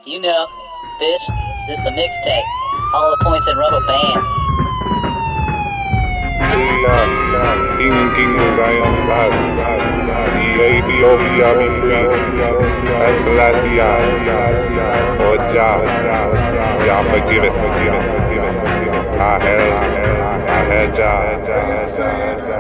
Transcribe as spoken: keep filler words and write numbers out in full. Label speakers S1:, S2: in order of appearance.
S1: You know, bitch, this the mixtape. Hollow points and rubber bands.
S2: King, King of Zion, Ethiopia be free. That's Selassie, or Jah, Jah forgive it, forgive it. I had, I had Jah.